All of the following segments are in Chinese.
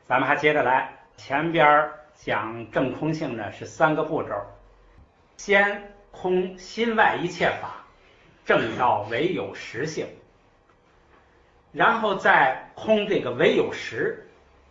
咱们还接着来，前边讲证空性呢是3个步骤，先空心外一切法，证到唯有实性，然后再空这个唯有实。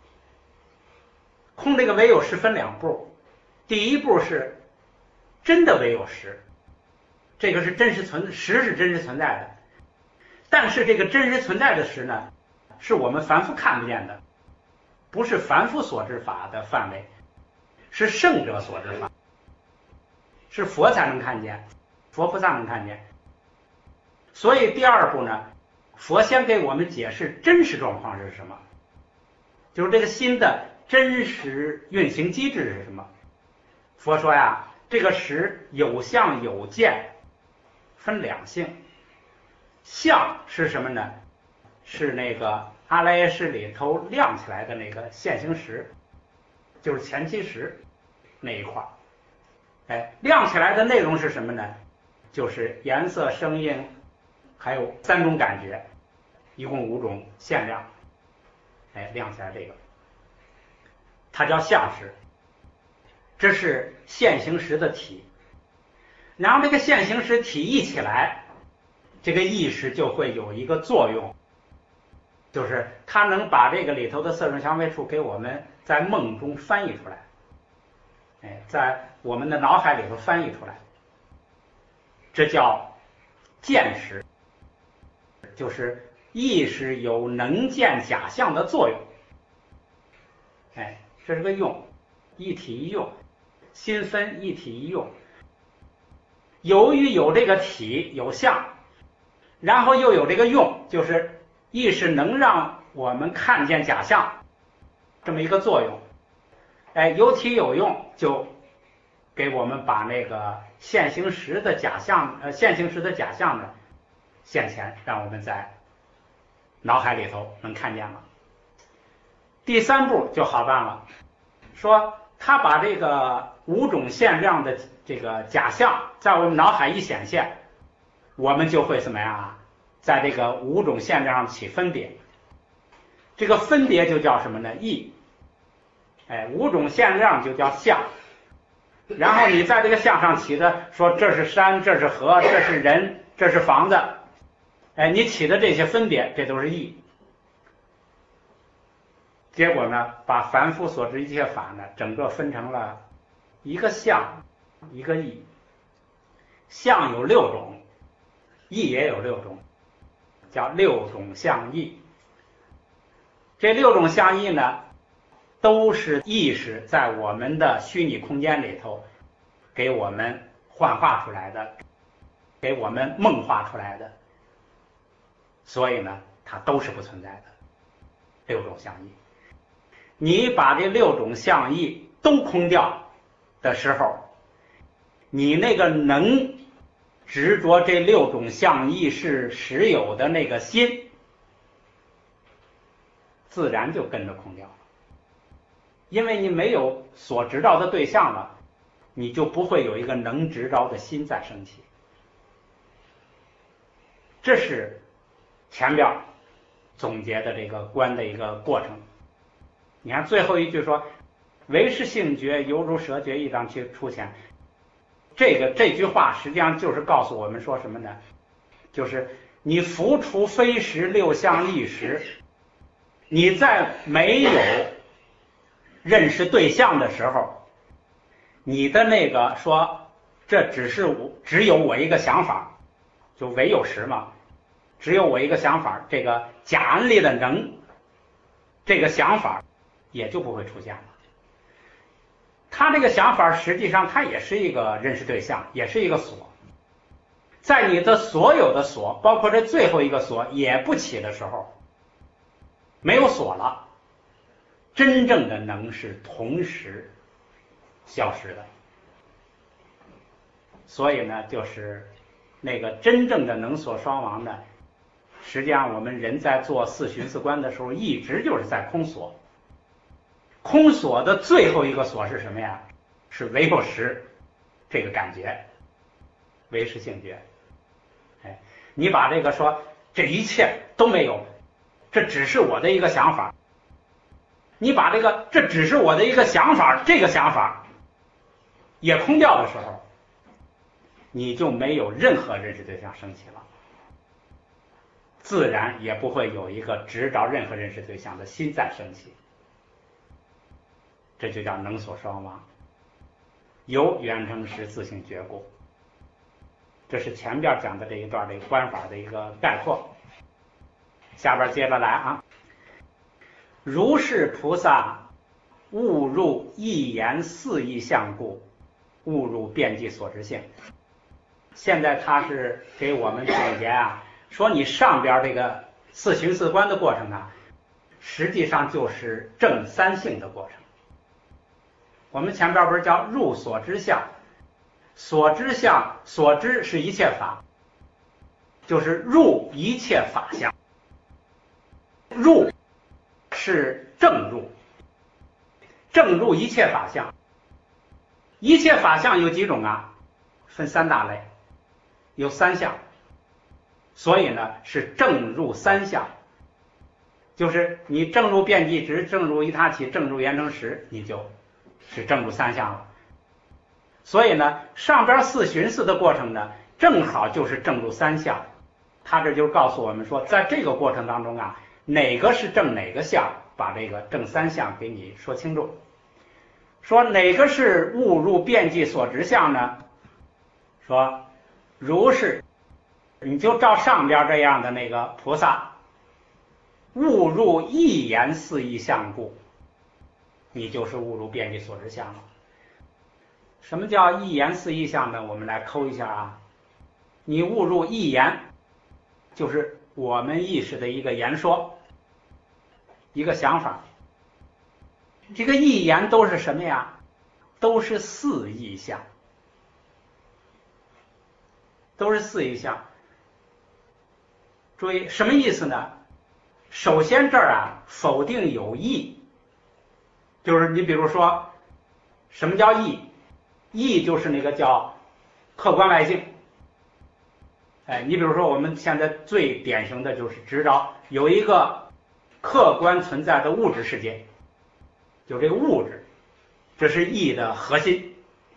空这个唯有实分2步，第一步是真的唯有实，这个是真实实是真实存在的，但是这个真实存在的实呢，是我们凡夫看不见的，不是凡夫所知法的范围，是圣者所知法，是佛才能看见，佛菩萨能看见。所以第2步呢，佛先给我们解释真实状况是什么，就是这个心的真实运行机制是什么。佛说呀，这个实有相有见，分2性。相是什么呢？是那个阿赖耶识里头亮起来的那个现行识，就是前期识那一块。亮起来的内容是什么呢？就是颜色、声音，还有3种感觉，一共5种现亮。亮起来这个，它叫相识，这是现行识的体。然后这个现行识体一起来，这个意识就会有一个作用，就是它能把这个里头的色声香味触给我们在梦中翻译出来，在我们的脑海里头翻译出来，这叫见识，就是意识有能见假象的作用。这是个用，一体一用，心分一体一用。由于有这个体有相，然后又有这个用，就是意识能让我们看见假象这么一个作用。有体有用，就给我们把那个现行识的假象呢现前，让我们在脑海里头能看见了。第3步就好办了，说他把这个5种现亮的这个假象在我们脑海一显现，我们就会怎么样啊？在这个5种现亮上起分别，这个分别就叫什么呢？意。5种现亮就叫相。然后你在这个相上起的，说这是山，这是河，这是人，这是房子，你起的这些分别，这都是意。结果呢，把凡夫所知一切法呢，整个分成了一个相，一个意。相有6种，意也有6种，叫6种相意。这6种相意呢，都是意识在我们的虚拟空间里头给我们幻化出来的，给我们梦化出来的，所以呢，它都是不存在的6种相意。你把这6种相意都空掉的时候，你那个能执着这6种相意是实有的那个心，自然就跟着空掉了。因为你没有所执着的对象了，你就不会有一个能执着的心在升起。这是前边总结的这个观的一个过程。你看最后一句说，唯是性觉，犹如蛇觉，一当其出前。这句话实际上就是告诉我们说什么呢？就是你浮除非实6相意时，你在没有认识对象的时候，你的那个说这只有我一个想法，就唯有实嘛，只有我一个想法，这个假安立的能，这个想法也就不会出现了。他这个想法实际上它也是一个认识对象，也是一个锁。在你的所有的锁，包括这最后一个锁也不起的时候，没有锁了，真正的能是同时消失的。所以呢，就是那个真正的能所双亡呢，实际上我们人在做4寻4观的时候，一直就是在空锁。空锁的最后一个锁是什么呀？是唯有实这个感觉，唯识性觉。你把这个说这一切都没有，这只是我的一个想法， 你把这只是我的一个想法，这个想法也空掉的时候，你就没有任何认识对象升起了，自然也不会有一个执着任何认识对象的心再升起。这就叫能所双亡，由缘成实，自性觉故。这是前边讲的这一段的观法的一个概括。下边接着来啊，如是菩萨悟入一言四义相故，悟入遍计所知性。现在他是给我们总结啊，说你上边这个四寻四观的过程啊，实际上就是证三性的过程。我们前边不是叫入所知相，所知相，所知是一切法，就是入一切法相。入是正入，正入一切法相。一切法相有几种啊？分三大类，有三项，所以呢是正入三相，就是你正入遍计执，正入一他起，正入缘成实，你就是正入三项了。所以呢，上边四寻四的过程呢，正好就是正入三项。他这就告诉我们说，在这个过程当中啊，哪个是正哪个相，把这个正三项给你说清楚。说哪个是悟入遍计所知相呢？说如是，你就照上边这样的那个菩萨，悟入一言四义相故，你就是悟入遍计所知相了。什么叫一言四义相呢？我们来抠一下啊。你悟入一言，就是我们意识的一个言说，一个想法。这个一言都是什么呀？都是四义相，都是四义相。注意什么意思呢？首先这儿啊，否定有义，就是你比如说，什么叫义？义就是那个叫客观外境。你比如说我们现在最典型的就是知道有一个客观存在的物质世界，就这个物质，这是义的核心。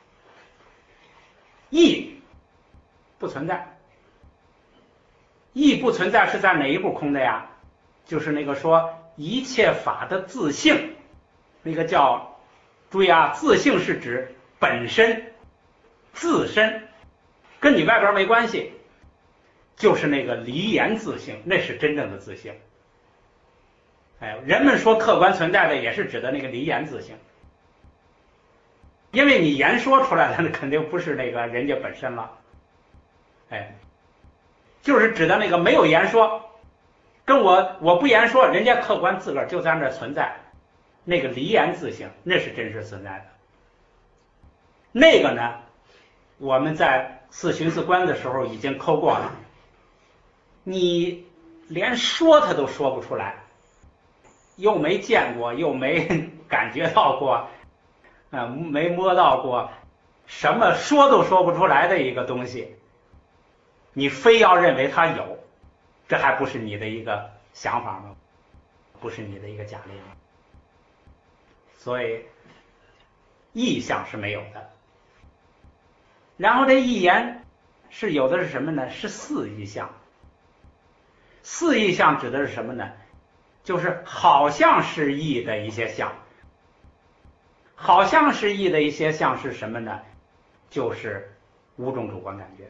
义不存在，义不存在是在哪一步空的呀？就是那个说一切法的自性，那个叫，注意啊，自性是指本身自身，跟你外边没关系，就是那个离言自性，那是真正的自性。人们说客观存在的也是指的那个离言自性，因为你言说出来的那肯定不是那个人家本身了，就是指的那个没有言说，跟我不言说，人家客观自个儿就在那存在，那个离言自性那是真实存在的。那个呢，我们在四寻四观的时候已经抠过了，你连说它都说不出来，又没见过，又没感觉到过，没摸到过，什么说都说不出来的一个东西，你非要认为它有，这还不是你的一个想法吗？不是你的一个假定吗？所以意象是没有的。然后这一言是有的是什么呢？是四义象。四义象指的是什么呢？就是好像是义的一些象。好像是义的一些象是什么呢？就是五种主观感觉。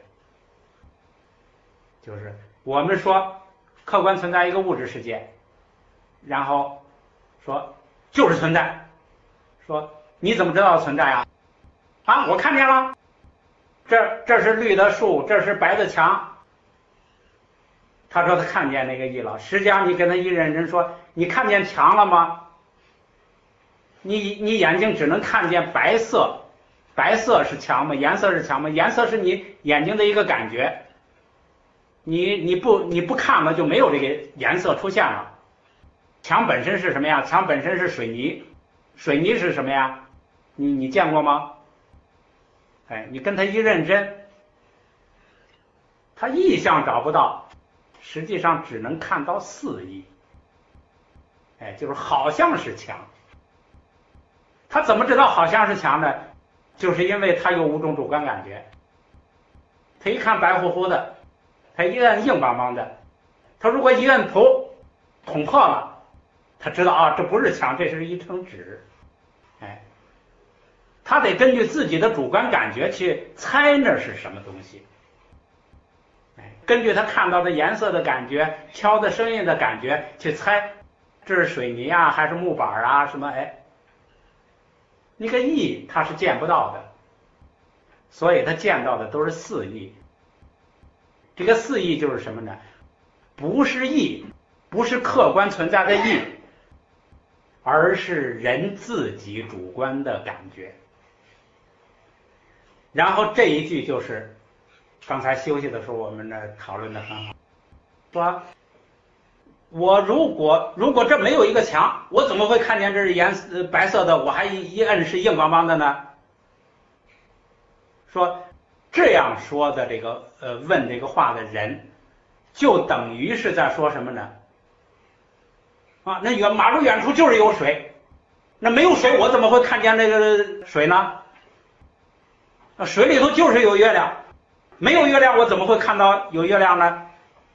就是我们说客观存在一个物质世界，然后说就是存在，说你怎么知道存在啊？我看见了，这是绿的树，这是白的墙。他说他看见那个义了，实际上你跟他一认真说，你看见墙了吗？你眼睛只能看见白色，白色是墙吗？颜色是墙吗？颜色是你眼睛的一个感觉。你不看了就没有这个颜色出现了。墙本身是什么呀？墙本身是水泥，水泥是什么呀？你见过吗？你跟他一认真，他意象找不到，实际上只能看到四义。就是好像是墙， 他怎么知道好像是墙呢？就是因为他有5种主观感觉。他一看白乎乎的，他一摁硬邦邦的，他如果一摁头捅破了，他知道啊，这不是墙，这是一层纸。他得根据自己的主观感觉去猜那是什么东西。根据他看到的颜色的感觉，敲的声音的感觉去猜，这是水泥啊还是木板啊什么？那个意他是见不到的，所以他见到的都是4意。这个4意就是什么呢？不是意，不是客观存在的意，而是人自己主观的感觉。然后这一句就是刚才休息的时候我们讨论的很好，说我如果这没有一个墙，我怎么会看见这是白色的，我还一摁是硬邦邦的呢？说这样说的这个问这个话的人，就等于是在说什么呢？那马路远处就是有水，那没有水我怎么会看见那个水呢？水里头就是有月亮，没有月亮我怎么会看到有月亮呢？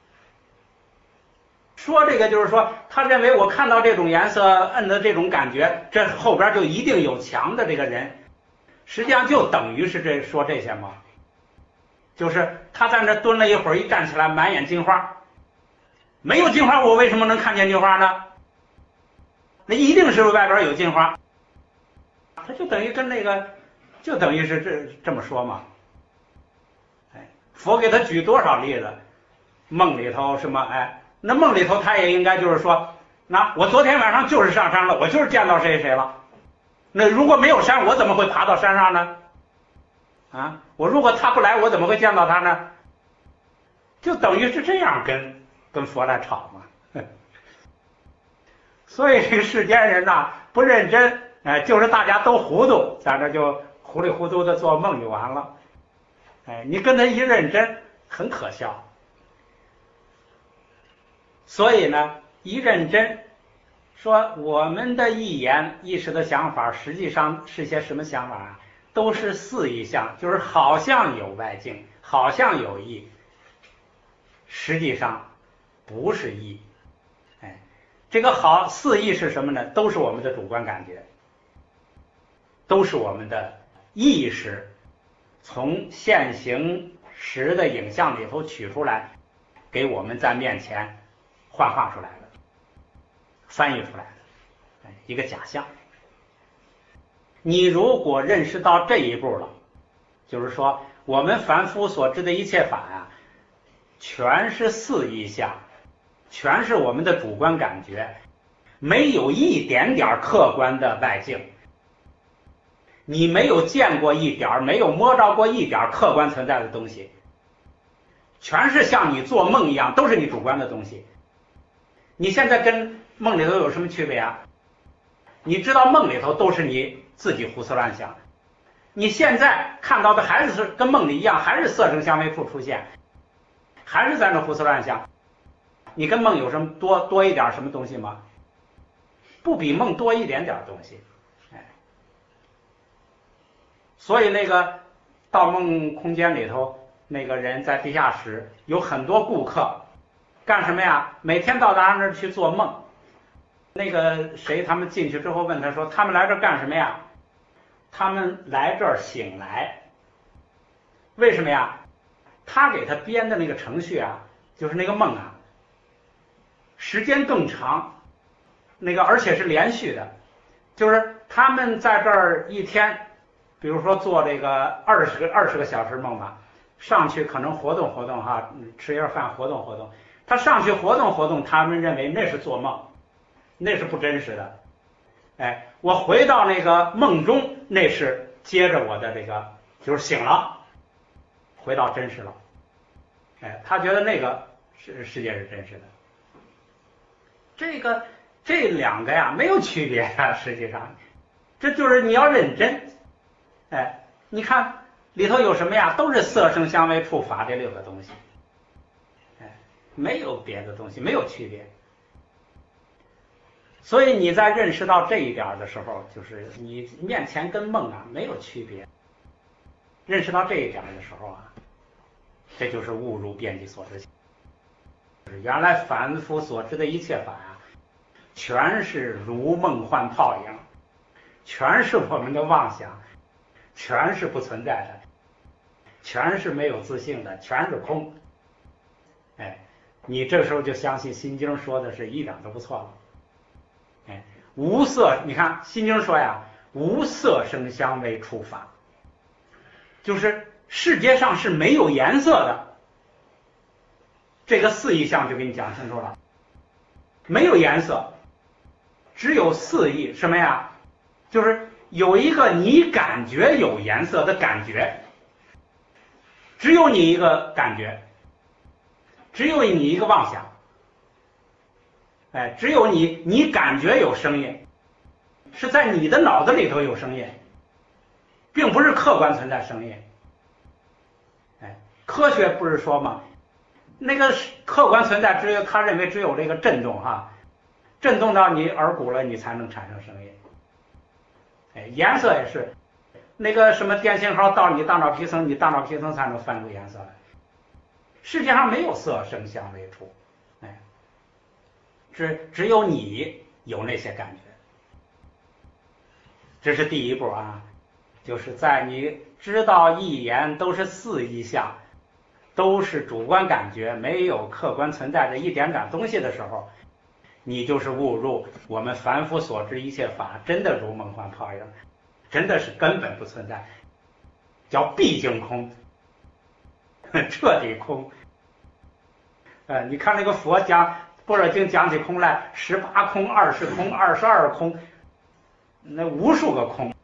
说这个就是说，他认为我看到这种颜色摁的这种感觉，这后边就一定有墙的这个人，实际上就等于是说这些嘛。就是他在那蹲了一会儿，一站起来满眼金花，没有金花我为什么能看见金花呢？那一定是外边有金花，他就等于跟那个就等于是这么说嘛。佛给他举多少例子，梦里头什么那梦里头他也应该就是说，那我昨天晚上就是上山了，我就是见到谁谁了。那如果没有山，我怎么会爬到山上呢？我如果他不来，我怎么会见到他呢？就等于是这样跟佛来吵嘛。所以这个世间人不认真，就是大家都糊涂，在这就糊里糊涂的做梦就完了。你跟他一认真，很可笑。所以呢，一认真，说我们的一言一时的想法，实际上是些什么想法啊？都是4意象，就是好像有外境，好像有意，实际上不是意。这个4意是什么呢？都是我们的主观感觉，都是我们的意识从现行时的影像里头取出来，给我们在面前幻化出来的，翻译出来的一个假象。你如果认识到这一步了，就是说我们凡夫所知的一切法全是4意象，全是我们的主观感觉，没有一点点客观的外境。你没有见过一点，没有摸着过一点客观存在的东西，全是像你做梦一样，都是你主观的东西。你现在跟梦里头有什么区别啊？你知道梦里头都是你自己胡思乱想，你现在看到的还是跟梦里一样，还是色声香味触出现，还是在那胡思乱想。你跟梦有什么多一点什么东西吗？不比梦多一点点东西。所以那个盗梦空间里头那个人在地下室有很多顾客，干什么呀？每天到达那儿去做梦。那个谁他们进去之后问他说，他们来这儿干什么呀？他们来这儿醒来。为什么呀？他给他编的那个程序就是那个梦时间更长，而且是连续的，就是他们在这儿一天，比如说做这个20个小时梦吧，上去可能活动活动吃一点饭活动活动，他上去活动活动，他们认为那是做梦，那是不真实的。我回到那个梦中，那是接着我的这个就是醒了，回到真实了。他觉得那个世界是真实的。这两个没有区别实际上这就是你要认真。你看里头有什么都是色声香味触法这6个东西，没有别的东西，没有区别。 所以你在认识到这一点的时候，就是你面前跟梦啊没有区别。认识到这一点的时候啊，这就是悟入遍计所知性。原来凡夫所知的一切法啊，全是如梦幻泡影，全是我们的妄想，全是不存在的，全是没有自性的，全是空。哎，你这时候就相信《心经》说的是一点都不错了。哎，无色，你看《心经》说呀，无色声香味触法，就是世界上是没有颜色的。这个四义相就给你讲清楚了，没有颜色，只有四义，什么呀？就是有一个你感觉有颜色的感觉，只有你一个感觉，只有你一个妄想，哎，只有你感觉有声音，是在你的脑子里头有声音，并不是客观存在声音。哎，科学不是说吗？那个客观存在只有他认为只有这个震动哈，震动到你耳骨了，你才能产生声音。哎，颜色也是，那个什么电信号到你大脑皮层，你大脑皮层才能翻出颜色来。世界上没有色声香味触，哎，只有你有那些感觉。这是第一步啊，就是在你知道一言都是四义相，都是主观感觉，没有客观存在的一点点东西的时候，你就是悟入我们凡夫所知一切法真的如梦幻泡影，真的是根本不存在，叫毕竟空，彻底空。你看那个佛讲《般若经》讲起空来，18空、20空、22空，那无数个空。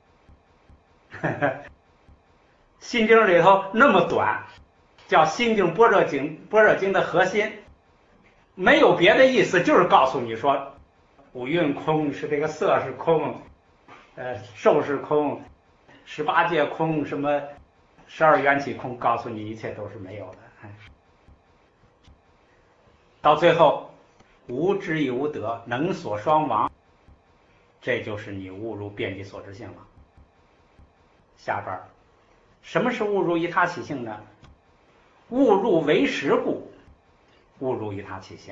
心经里头那么短，叫心经般若经的核心，没有别的意思，就是告诉你说五蕴空，是这个色是空，受是空，18界空，什么12缘起空，告诉你一切都是没有的。到最后无知亦无得，能所双亡，这就是你悟入遍计所知性了。下边什么是悟入一他起性呢？悟入为实故，悟入一他起性，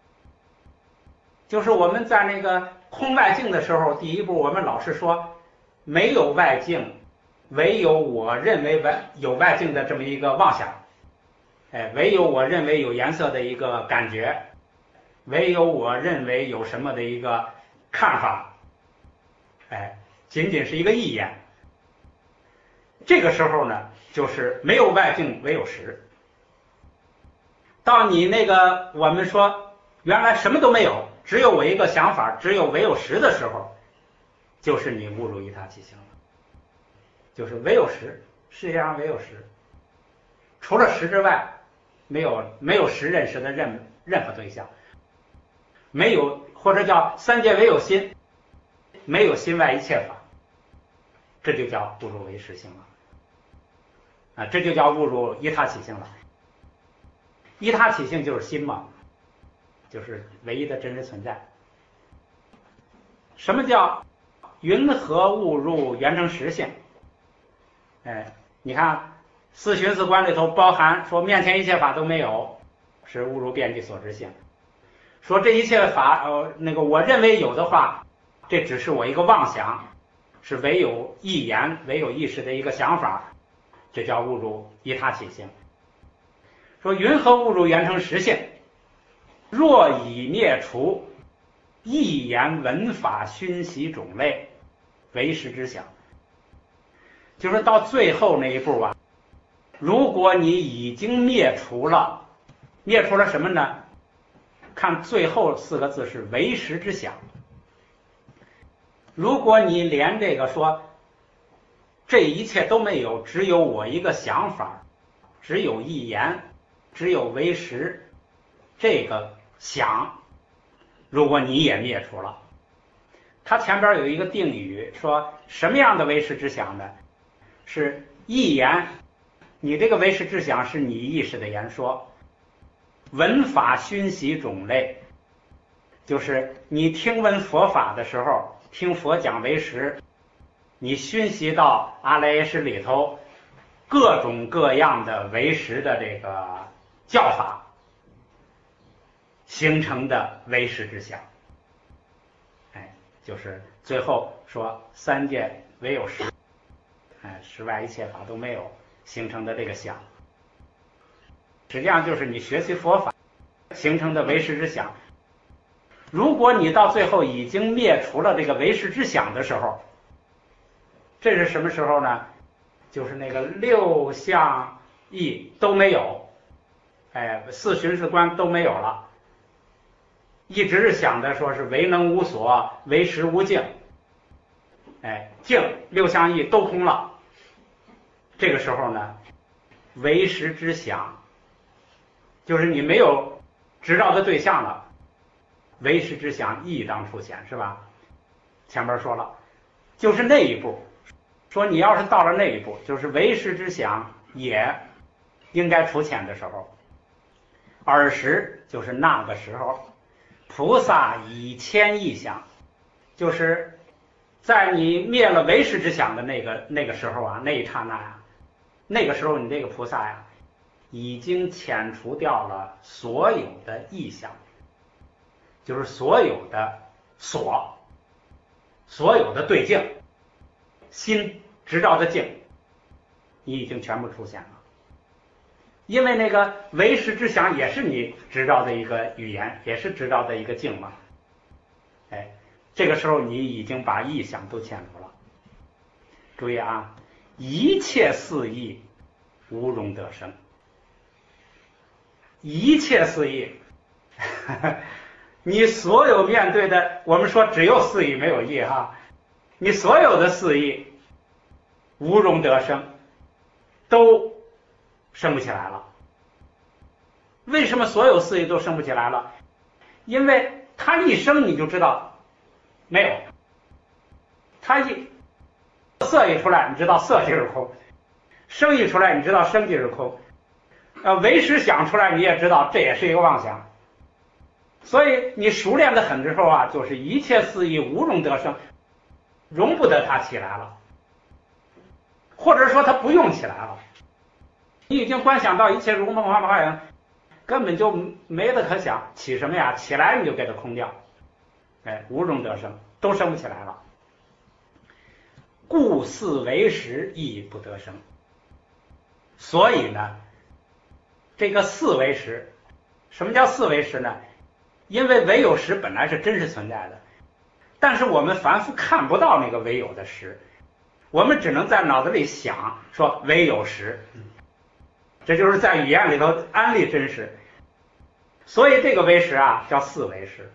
就是我们在那个空外境的时候，第一步我们老是说没有外境，唯有我认为有外境的这么一个妄想，哎，唯有我认为有颜色的一个感觉，唯有我认为有什么的一个看法，哎，仅仅是一个意言。这个时候呢，就是没有外境，唯有实。到你那个我们说原来什么都没有，只有我一个想法，只有唯有实的时候，就是你悟入一他起性了。就是唯有实，世界上唯有实，除了实之外，没有实认识的任何对象，没有，或者叫三界唯有心，没有心外一切法，这就叫悟入唯实性了。啊，这就叫悟入一他起性了。一他起性就是心嘛，就是唯一的真实存在。什么叫云何悟入圆成实性？哎，你看四寻四观里头包含说面前一切法都没有，是悟入遍计所知性。说这一切法那个我认为有的话，这只是我一个妄想，是唯有意言，唯有意识的一个想法，这叫悟入一他起性。说云何悟入圆成实性？若以灭除意言文法熏习种类为实之想，就是到最后那一步啊，如果你已经灭除了什么呢？看最后4个字是为实之想。如果你连这个说这一切都没有，只有我一个想法，只有一言，只有为实，这个想如果你也灭除了，它前边有一个定语，说什么样的为实之想呢？是一言，你这个为实之想是你意识的言说，文法熏习种类， 就是你听闻佛法的时候，听佛讲唯识，你熏习到阿赖耶识里头各种各样的唯识的这个教法形成的唯识之想。就是最后说三界唯有实，实外一切法都没有形成的这个想，实际上就是你学习佛法形成的唯识之想。如果你到最后已经灭除了这个唯识之想的时候，这是什么时候呢？就是那个六相义都没有，四寻思观都没有了，一直是想着说是唯能无所，唯识无境，境六相义都空了。这个时候呢，唯识之想，就是你没有执照的对象了，唯识之想亦当出现，是吧？前面说了，就是那一步，说你要是到了那一步，就是唯识之想也应该出现的时候，尔时就是那个时候。菩萨以谦意想，就是在你灭了唯识之想的那个时候啊，那一刹那呀，那个时候你这个菩萨呀，已经遣除掉了所有的意想，就是所有的所有的对境，心执照的境，你已经全部出现了。因为那个唯识之想也是你执照的一个语言，也是执照的一个境嘛。这个时候你已经把意想都遣除了。注意啊，一切四意无容得生。一切四意，你所有面对的，我们说只有四意没有意哈，你所有的四意无容得生，都升不起来了。为什么所有四意都升不起来了？因为它一升你就知道没有，它色一出来你知道色即是空，声一出来你知道声即是空，唯识想出来你也知道这也是一个妄想。所以你熟练的很之后啊，就是一切四意无容得生，容不得它起来了，或者说它不用起来了。你已经观想到一切如梦幻化影，根本就没得可想，起什么呀？起来你就给它空掉，无容得生，都生不起来了。故四唯识亦不得生。所以呢，这个四唯识，什么叫四唯识呢？因为唯有识本来是真实存在的，但是我们凡夫看不到那个唯有的识，我们只能在脑子里想说唯有识，这就是在语言里头安立真实。所以这个唯识啊叫四唯识，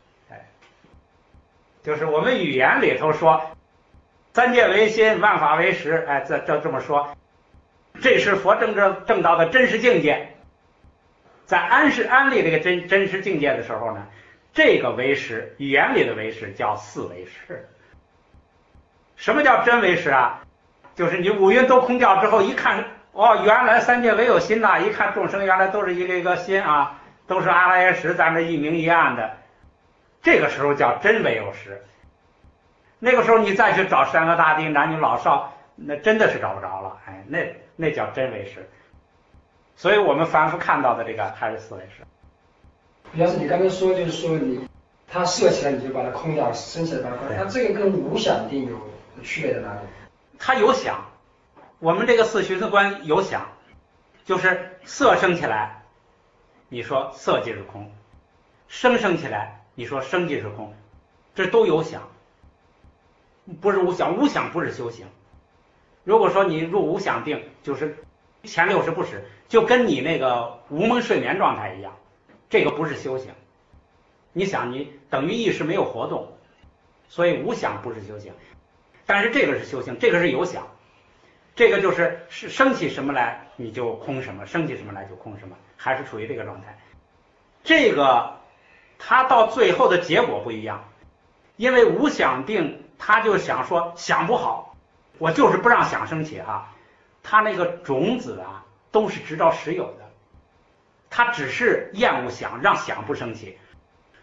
就是我们语言里头说三界唯心，万法唯识，这么说，这是佛证到的真实境界。在安立这个真实境界的时候呢，这个唯识，语言里的唯识叫四唯识。什么叫真唯识啊？就是你五蕴都空掉之后一看，原来三界唯有心呐，一看众生原来都是一个一个心啊，都是阿赖耶识，咱这一明一暗的，这个时候叫真唯有识。那个时候你再去找山河大地、男女老少，那真的是找不着了，那叫真唯识。所以我们凡夫看到的这个还是四唯识。 比方说你刚才说，就是说它设起来你就把它空掉，升起来把它空掉，它这个跟无想定有区别在哪里？ 它有想，我们这个四寻思观有想，就是色升起来，你说色即是空；声升起来，你说声即是空，这都有想，不是无想。无想不是修行。如果说你入无想定，就是前六识不使，就跟你那个无梦睡眠状态一样，这个不是修行。你想，你等于意识没有活动，所以无想不是修行。但是这个是修行，这个是有想，这个就是升起什么来你就空什么，升起什么来就空什么，还是处于这个状态。这个它到最后的结果不一样，因为无想定他就想说想不好，我就是不让想升起啊。他那个种子啊都是执照实有的，他只是厌恶想，让想不升起。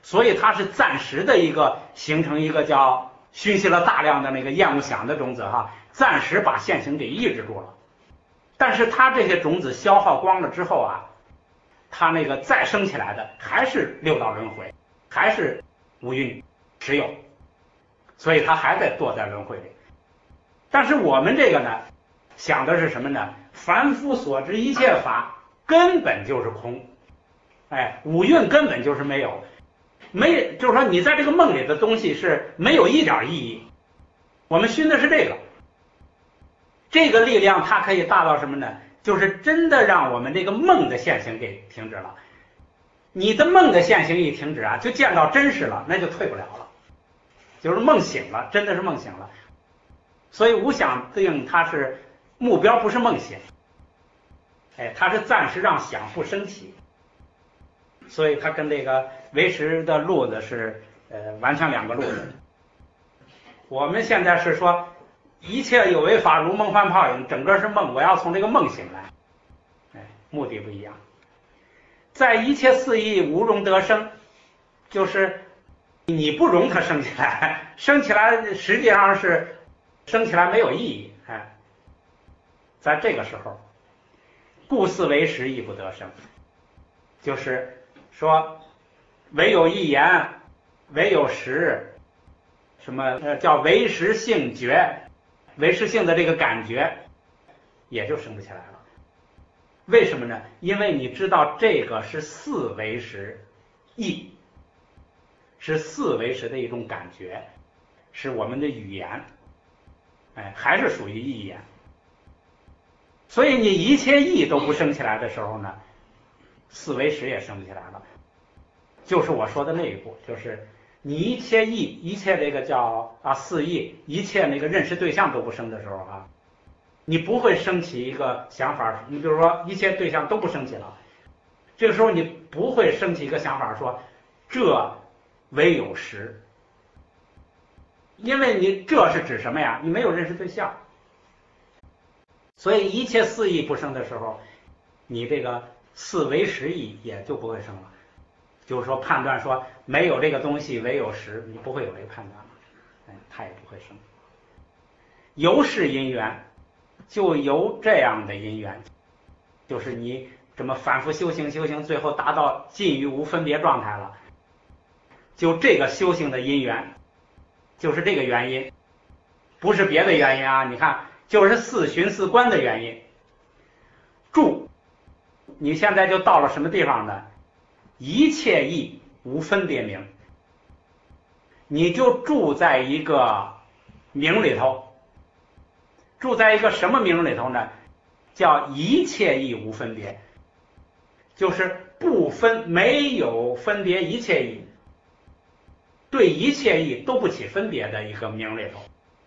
所以它是暂时的一个形成一个叫熏习了大量的那个厌恶想的种子哈，暂时把现行给抑制住了。但是它这些种子消耗光了之后啊，它那个再生起来的还是六道轮回，还是五蕴持有，所以它还在堕在轮回里。但是我们这个呢，想的是什么呢？凡夫所知一切法根本就是空，五蕴根本就是没有，就是说你在这个梦里的东西是没有一点意义。我们熏的是这个力量，它可以大到什么呢？就是真的让我们这个梦的现行给停止了。你的梦的现行一停止啊，就见到真实了，那就退不了了，就是梦醒了，真的是梦醒了。所以无想定它是目标，不是梦醒，它是暂时让想不升起，所以它跟这个唯识的路子是完全两个路子。我们现在是说一切有为法如梦幻泡影，整个是梦，我要从这个梦醒来，目的不一样。在一切四义无容得生，就是你不容它升起来，升起来实际上是升起来没有意义，在这个时候，故四唯识亦不得生，就是说唯有一言，唯有识，什么叫唯识性觉，唯识性的这个感觉也就升不起来了。为什么呢？因为你知道这个是四唯识意，是四唯识的一种感觉，是我们的语言，还是属于意言。所以你一切意都不升起来的时候呢，四唯识也升不起来了。就是我说的那一步，就是你一切意，一切这个叫四意，一切那个认识对象都不生的时候啊，你不会升起一个想法。你比如说一切对象都不升起了，这个时候你不会升起一个想法说这唯有识，因为你这是指什么呀？你没有认识对象。所以一切四意不生的时候，你这个四唯识意也就不会生了。就是说判断说没有这个东西唯有识，你不会有这个判断了，它也不会生。由是因缘，就由这样的因缘，就是你这么反复修行，最后达到近于无分别状态了，就这个修行的因缘，就是这个原因，不是别的原因啊。你看，就是四寻四观的原因。住，你现在就到了什么地方呢？一切意无分别名，你就住在一个名里头。住在一个什么名里头呢？叫一切意无分别，就是不分，没有分别，一切意，对一切意都不起分别的一个名里头。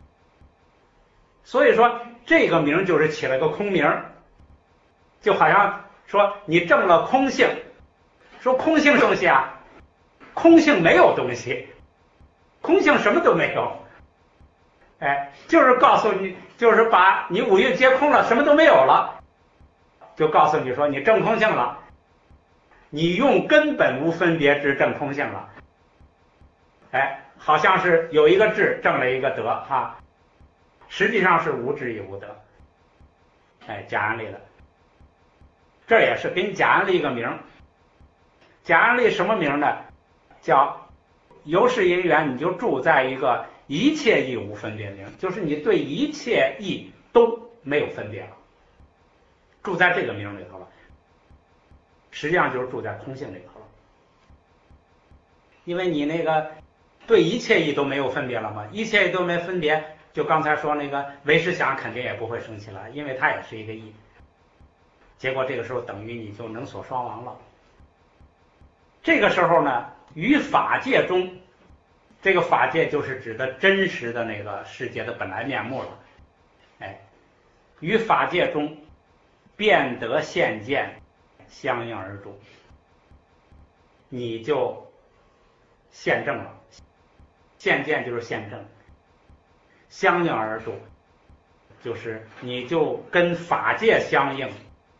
所以说这个名就是起了个空名，就好像说你证了空性，说空性东西啊，空性没有东西，空性什么都没有，就是告诉你，就是把你五蕴皆空了，什么都没有了，就告诉你说你证空性了，你用根本无分别之证空性了，好像是有一个智证了一个德哈，实际上是无智亦无德，假安利的，这也是给你假安利一个名。假安利什么名呢？叫由是因缘，你就住在一个一切意无分别名，就是你对一切意都没有分别了，住在这个名里头了，实际上就是住在空性里头了。因为你那个对一切意都没有分别了嘛，一切意都没分别，就刚才说那个唯识想肯定也不会升起来，因为它也是一个意。结果这个时候等于你就能所双亡了。这个时候呢，于法界中，这个法界就是指的真实的那个世界的本来面目了。于法界中便得现见，相应而住，你就现证了。现见就是现证，相应而住，就是你就跟法界相应，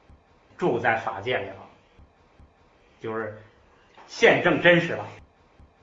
住在法界里了，就是现证真实了。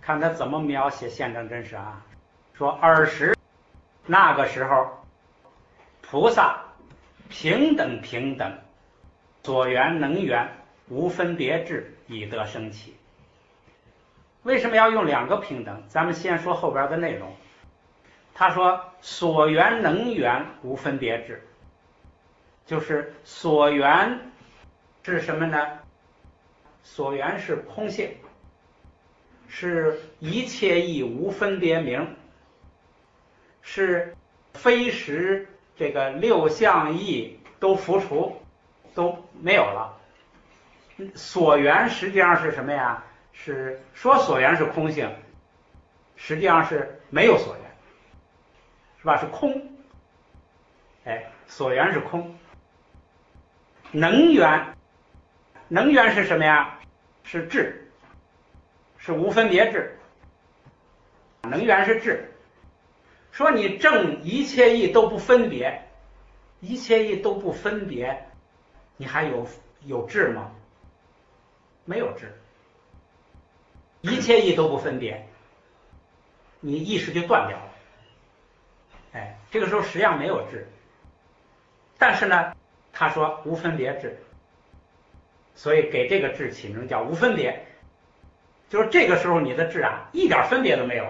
看他怎么描写宪政真实啊。说尔时那个时候，菩萨平等平等，所缘能缘无分别智，以得生起。为什么要用两个平等？咱们先说后边的内容。他说所缘能缘无分别智，就是所缘是什么呢？所缘是空性，是一切义无分别名，是非实这个六相义都浮除，都没有了。所缘实际上是什么呀？是说所缘是空性，实际上是没有所缘，是吧？是空。所缘是空。能缘，能缘是什么呀？是智，是无分别智。能缘是智。说你证一切义都不分别，一切义都不分别，你还有智吗？没有智。一切义都不分别，你意识就断掉了。这个时候实际上没有智。但是呢，他说无分别智，所以给这个智起名叫无分别，就是这个时候你的智啊，一点分别都没有。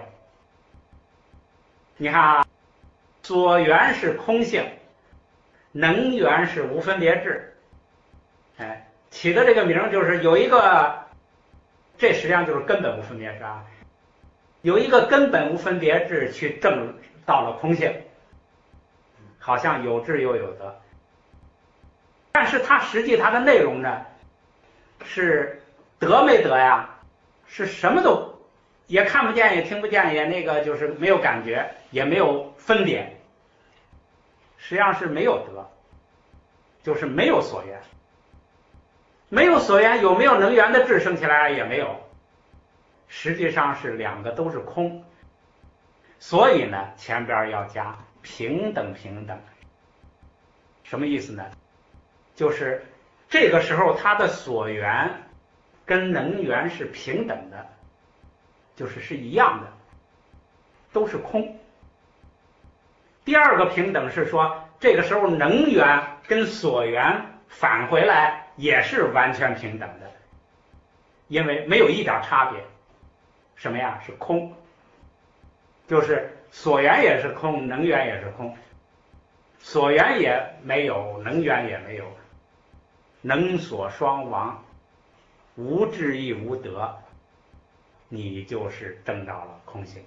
你看啊，所缘是空性，能缘是无分别智。起的这个名就是有一个，这实际上就是根本无分别智啊，有一个根本无分别智去证到了空性，好像有智又有得。但是它实际它的内容呢，是得没得呀？是什么都也看不见，也听不见，也那个就是没有感觉，也没有分别，实际上是没有得，就是没有所缘。没有所缘，有没有能缘的智生起来？也没有。实际上是两个都是空。所以呢，前边要加平等平等。什么意思呢？就是这个时候它的所缘跟能缘是平等的，就是是一样的，都是空。第二个平等是说，这个时候能缘跟所缘返回来也是完全平等的，因为没有一点差别。什么呀？是空。就是所缘也是空，能缘也是空，所缘也没有，能缘也没有，能所双亡，无智亦无得，你就是证到了空性。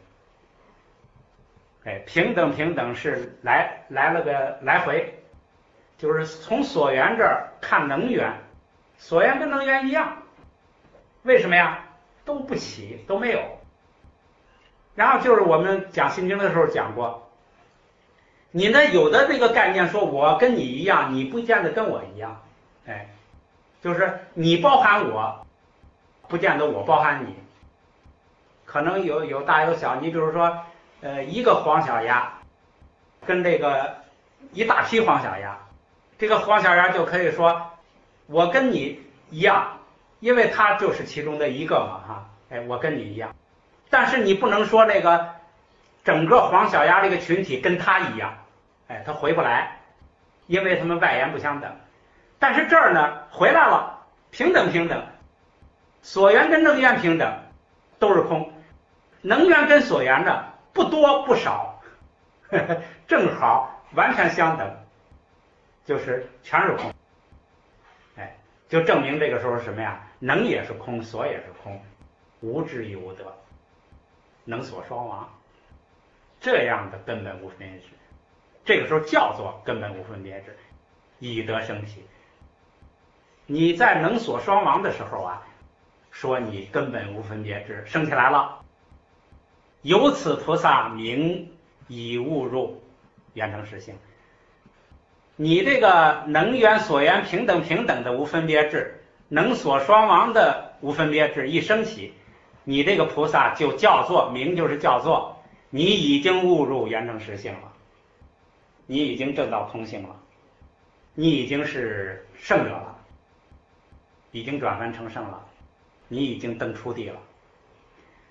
平等平等是来了个来回，就是从所缘这儿看能缘，所缘跟能缘一样。为什么呀？都不起，都没有。然后就是我们讲心经的时候讲过，你呢有的这个概念说我跟你一样，你不见得跟我一样。就是你包含我，不见得我包含你。可能有大有小，你比如说一个黄小鸭跟这个一大批黄小鸭，这个黄小鸭就可以说我跟你一样，因为它就是其中的一个嘛哈。我跟你一样。但是你不能说那个整个黄小鸭这个群体跟他一样，他回不来，因为他们外缘不相等。但是这儿呢回来了，平等平等，所缘跟能缘平等，都是空。能缘跟所缘的不多不少，正好完全相等，就是全是空。就证明这个时候是什么呀？能也是空，所也是空，无智亦无得，能所双亡，这样的根本无分别智，这个时候叫做根本无分别智，以得生起。你在能所双亡的时候啊，说你根本无分别智升起来了，由此菩萨名以悟入圆成实性。你这个能缘所缘平等平等的无分别智，能所双亡的无分别智一升起，你这个菩萨就叫做名，就是叫做你已经悟入圆成实性了，你已经证到空性了，你已经是圣者了，已经转凡成圣了，你已经登初地了。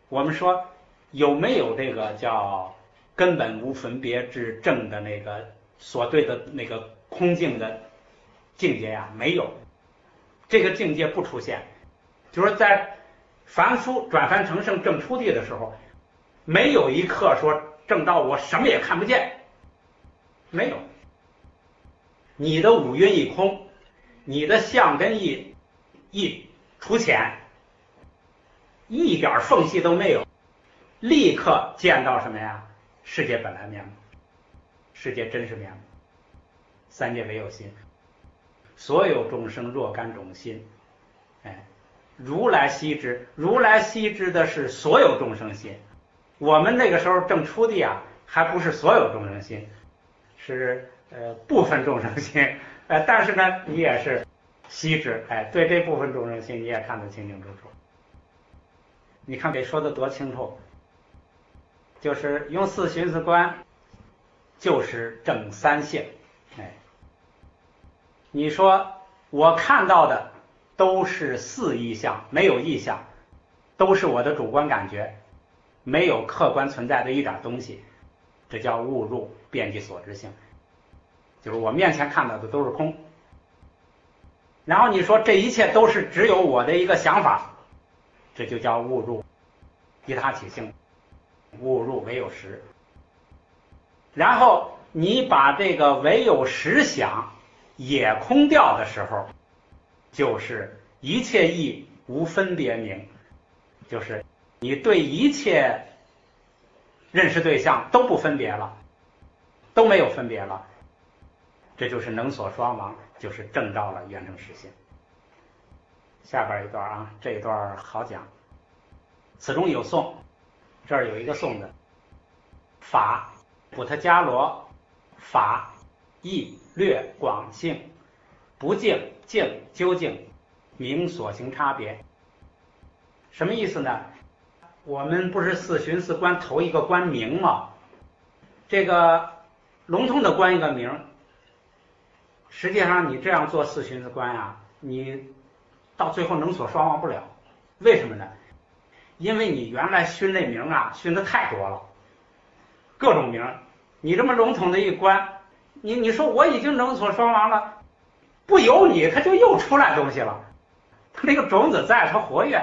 我们说有没有这个叫根本无分别之正的那个所对的那个空境的境界呀？没有，这个境界不出现。就是在凡夫转凡成圣正出地的时候，没有一刻说正到我什么也看不见，没有。你的五蕴一空，你的相跟意一除浅，一点缝隙都没有，立刻见到什么呀？世界本来面目，世界真实面目，三界唯有心，所有众生若干种心，哎，如来悉知，如来悉知的是所有众生心。我们那个时候正出地啊，还不是所有众生心，是部分众生心，但是呢，你也是悉知，对这部分众生心你也看得清清楚楚。你看给说的多清楚，就是用四寻思观，就是正三性。你说我看到的都是四意象，没有意象，都是我的主观感觉，没有客观存在的一点东西，这叫误入遍计所知性，就是我面前看到的都是空。然后你说这一切都是只有我的一个想法，这就叫误入依他起性，误入唯有实。然后你把这个唯有实想也空掉的时候，就是一切义无分别名，就是你对一切认识对象都不分别了，都没有分别了，这就是能所双亡，就是证到了圆成实性。下边一段啊，这一段好讲。此中有颂，这儿有一个颂的法普特伽罗，法义略广性，不净净究竟，名所行差别。什么意思呢？我们不是四寻四观头一个观名吗？这个笼统的观一个名，实际上你这样做四寻四观啊，你到最后能所双亡不了。为什么呢？因为你原来熏那名啊，熏的太多了，各种名，你这么笼统的一观，你说我已经能所双亡了，不由你，它就又出来东西了，它那个种子在，它活跃，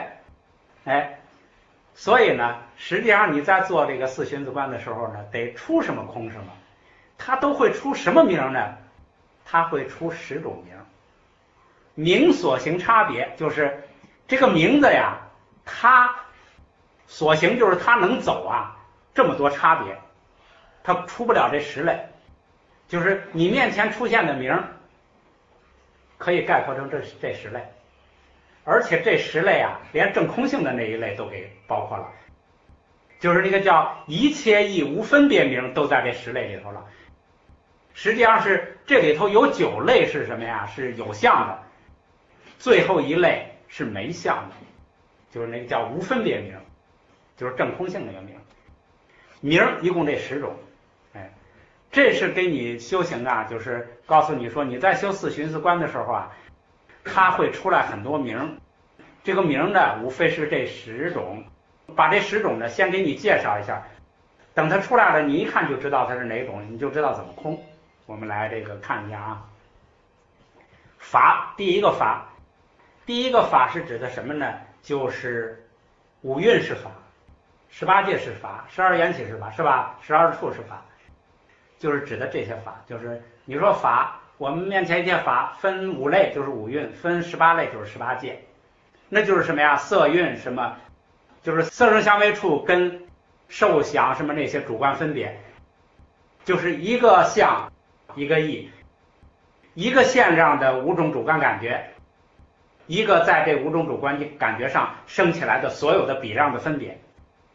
所以呢，实际上你在做这个四寻思观的时候呢，得出什么空什么，它都会出什么名呢？它会出10种名，名所行差别，就是这个名字呀，它所行就是它能走啊，这么多差别，它出不了这10类，就是你面前出现的名可以概括成这10类，而且这10类啊，连正空性的那一类都给包括了，就是那个叫一切义无分别名都在这10类里头了。实际上是这里头有9类是什么呀？是有相的，最后一类是没相的，就是那个叫无分别名，就是正空性那个名。名一共这10种，这是给你修行啊，就是告诉你说你在修四寻思观的时候啊，它会出来很多名，这个名呢无非是这10种，把这10种呢先给你介绍一下，等它出来了，你一看就知道它是哪种，你就知道怎么空。我们来这个看一下啊。法，第一个法是指的什么呢？就是五蕴是法，18界是法，12缘起是法，是吧？12处是法，就是指的这些法。就是你说法，我们面前一切法分5类，就是五蕴；分18类，就是18界。那就是什么呀？色蕴什么，就是色声香味触跟受想什么那些主观分别，就是一个相一个意，一个线上的5种主观感觉，一个在这5种主观感觉上生起来的所有的比量的分别。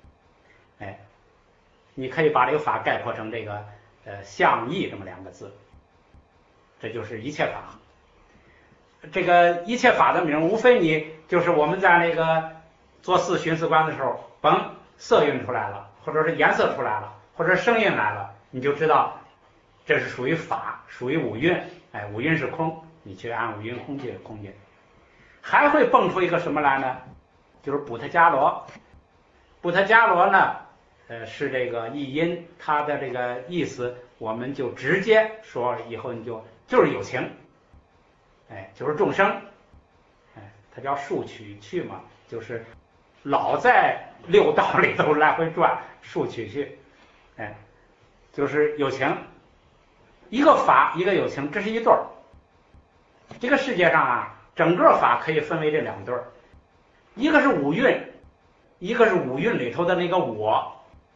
你可以把这个法概括成这个相意这么2个字，这就是一切法。这个一切法的名，无非你就是我们在那个做四寻思观的时候，甭色蕴出来了，或者是颜色出来了，或者声音来了，你就知道这是属于法，属于五蕴。五蕴是空，你去按五蕴空界空界。还会蹦出一个什么来呢？就是补特伽罗。 布特伽罗呢，是这个译音，它的这个意思我们就直接说，以后你就是有情，就是众生，它叫数取趣嘛，就是老在六道里头来回转，数取趣，就是有情，一个法一个有情，这是一对儿。这个世界上啊，整个法可以分为这两对儿，一个是五蕴，一个是五蕴里头的那个我。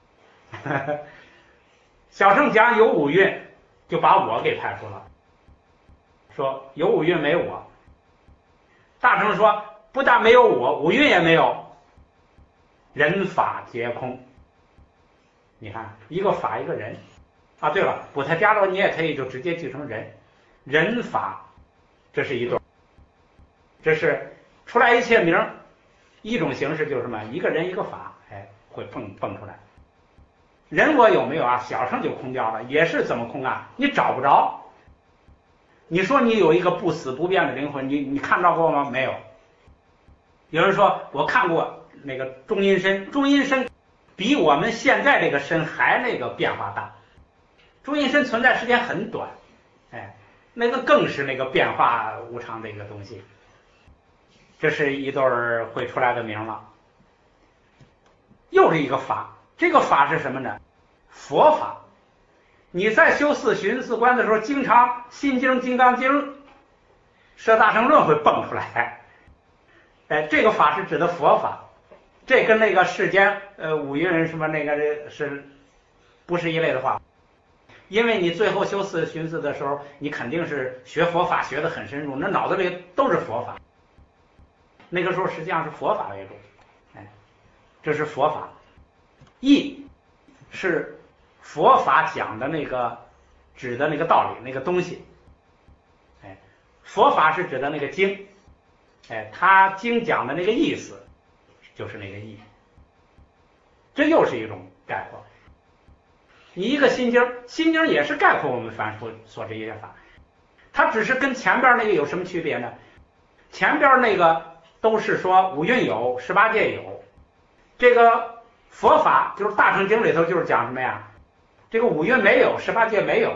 小乘讲有五蕴，就把我给排除了，说有五蕴没我。大乘说不但没有我，五蕴也没有，人法皆空。你看，一个法一个人啊。对了，布特伽罗你也可以就直接记成人，人法，这是一对，这是出来一切名，一种形式就是什么，一个人一个法，会蹦出来。人我有没有啊？小乘就空掉了，也是怎么空啊？你找不着。你说你有一个不死不变的灵魂，你看到过吗？没有。有人说我看过那个中阴身，中阴身比我们现在这个身还那个变化大，中阴身存在时间很短，那个更是那个变化无常的一个东西。这是一对会出来的名了。又是一个法，这个法是什么呢？佛法。你在修四寻四观的时候，经常心经、金刚经、摄大乘论会蹦出来。这个法是指的佛法，这跟那个世间五蕴什么那个是不是一类的话？因为你最后修四寻四的时候，你肯定是学佛法学得很深入，那脑子里都是佛法。那个时候实际上是佛法为主，这是佛法。义是佛法讲的那个指的那个道理那个东西，佛法是指的那个经，他经讲的那个意思就是那个义。这又是一种概括。你一个心经，心经也是概括我们凡夫所这些法，它只是跟前边那个有什么区别呢？前边那个都是说五蕴有，18界有，这个佛法就是大乘经里头就是讲什么呀？这个五蕴没有，18界没有，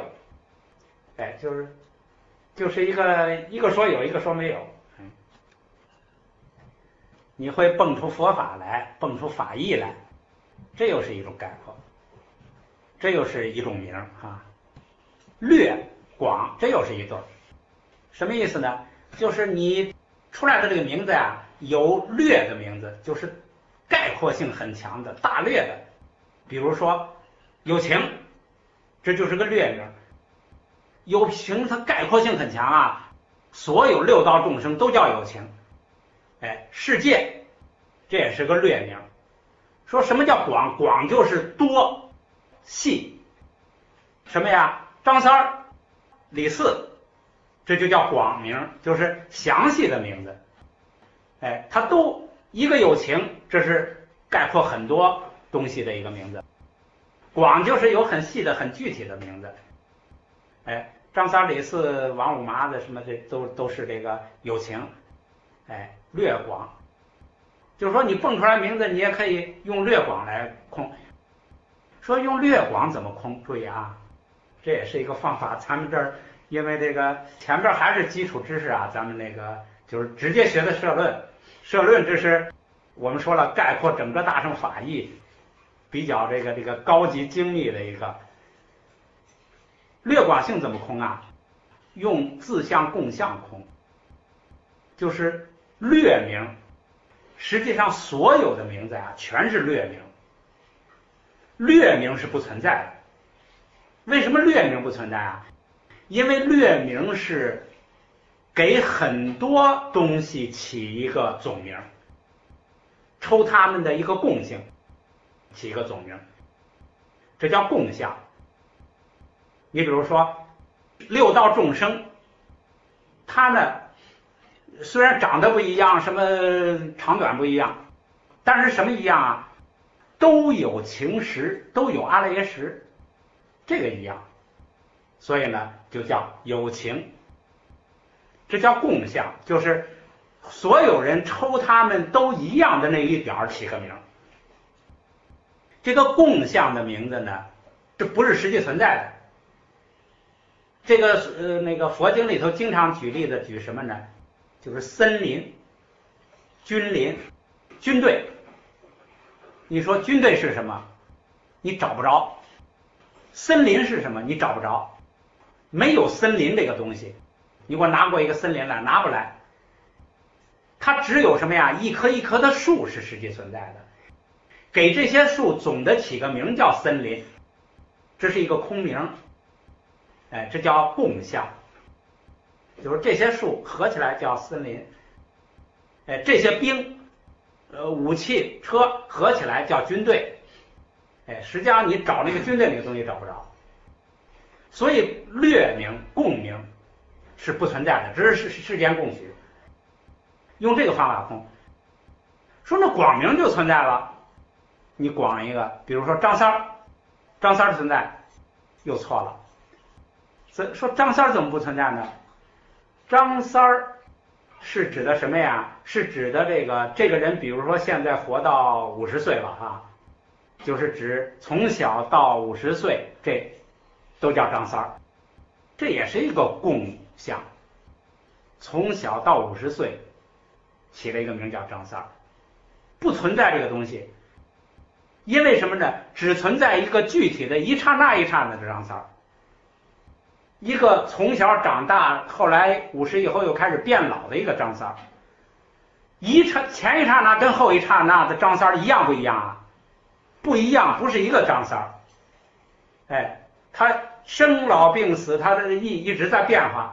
就是一个说有，一个说没有。你会蹦出佛法来，蹦出法义来，这又是一种概括，这又是一种名啊。略广，这又是一对，什么意思呢？就是你出来的这个名字呀，有略的名字，就是概括性很强的大略的，比如说有情，这就是个略名。有情它概括性很强啊，所有六道众生都叫有情。世界这也是个略名。说什么叫广？广就是多细。什么呀？张三儿、李四，这就叫广名，就是详细的名字。它都一个有情，这是概括很多东西的一个名字。广就是有很细的很具体的名字。张三李四王五麻子什么这都是这个有情。略广就是说你蹦出来名字，你也可以用略广来空。说用略广怎么空？注意啊，这也是一个方法。咱们这儿因为这个前边还是基础知识啊，咱们那个就是直接学的社论。社论这是我们说了概括整个大乘法义比较这个高级精密的一个。略广性怎么空啊？用自相共相空，就是略名。实际上所有的名字啊全是略名，略名是不存在的。为什么略名不存在啊？因为略名是给很多东西起一个总名，抽它们的一个共性起一个总名，这叫共相。你比如说六道众生，他呢虽然长得不一样，什么长短不一样，但是什么一样啊？都有情识，都有阿赖耶识，这个一样，所以呢就叫有情。这叫共相，就是所有人抽他们都一样的那一点起个名。 这个共相的名字呢，这不是实际存在的。这个那个佛经里头经常举例子，举什么呢？就是森林、军林、军队。你说军队是什么？你找不着。森林是什么？你找不着。没有森林这个东西，你给我拿过一个森林来，拿不来。它只有什么呀？一棵一棵的树是实际存在的。给这些树总的起个名叫森林，这是一个空名。哎，这叫共相，就是这些树合起来叫森林。哎，这些兵、武器、车合起来叫军队。哎，实际上你找那个军队那个东西找不着，所以略名、共名是不存在的，只是世间共许。用这个方法通。说那广名就存在了，你广一个，比如说张三儿，张三儿存在，又错了。说张三儿怎么不存在呢？张三儿是指的什么呀？是指的这个人，比如说现在活到50岁了啊，就是指从小到50岁，这都叫张三儿。这也是一个共相，从小到50岁起了一个名叫张三儿，不存在这个东西。因为什么呢？只存在一个具体的一刹那一刹那的张三儿，一个从小长大，后来50以后又开始变老的一个张三儿。前一刹那跟后一刹那的张三儿一样不一样啊？不一样，不是一个张三儿。哎，他生老病死，他的一直在变化。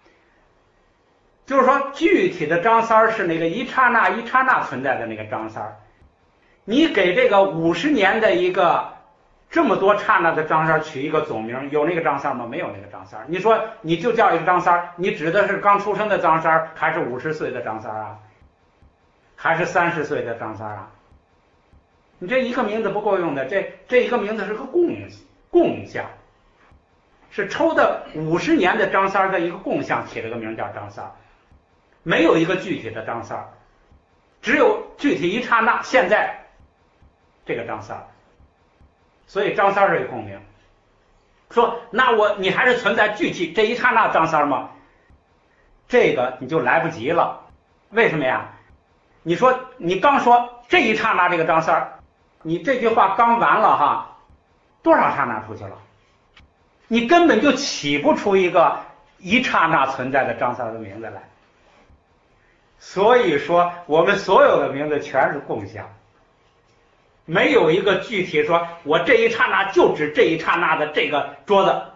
就是说，具体的张三儿是那个一刹那一刹那存在的那个张三儿。你给这个50年的一个这么多刹那的张三儿取一个总名，有那个张三儿吗？没有那个张三儿。你说你就叫一个张三儿，你指的是刚出生的张三儿，还是50岁的张三儿啊？还是30岁的张三儿啊？你这一个名字不够用的，这一个名字是个共相，是抽的50年的张三儿的一个共相，起了个名叫张三儿，没有一个具体的张三儿，只有具体一刹那，现在这个张三儿，所以张三儿是一个共名。说那你还是存在具体这一刹那张三儿吗？这个你就来不及了。为什么呀？你说你刚说这一刹那这个张三儿，你这句话刚完了哈，多少刹那出去了？你根本就起不出一个一刹那存在的张三儿的名字来。所以说我们所有的名字全是共相，没有一个具体说我这一刹那就指这一刹那的这个桌子，